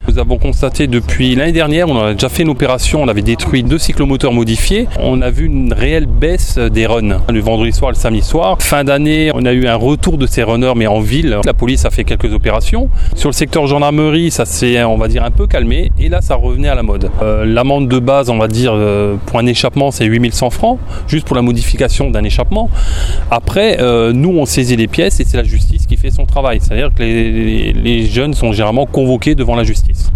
Nous avons constaté depuis l'année dernière, on a déjà fait une opération, on avait détruit 2 cyclomoteurs modifiés. On a vu une réelle baisse des runs, le vendredi soir et le samedi soir. Fin d'année, on a eu un retour de ces runners, mais en ville. La police a fait quelques opérations. Sur le secteur gendarmerie, ça s'est, on va dire, un peu calmé. Et là, ça revenait à la mode. L'amende de base, on va dire, pour un échappement, c'est 8100 francs, juste pour la modification d'un échappement. Après, nous, on saisit les pièces et c'est la justice qui fait son travail. C'est-à-dire que les jeunes sont généralement convoqués devant la justice.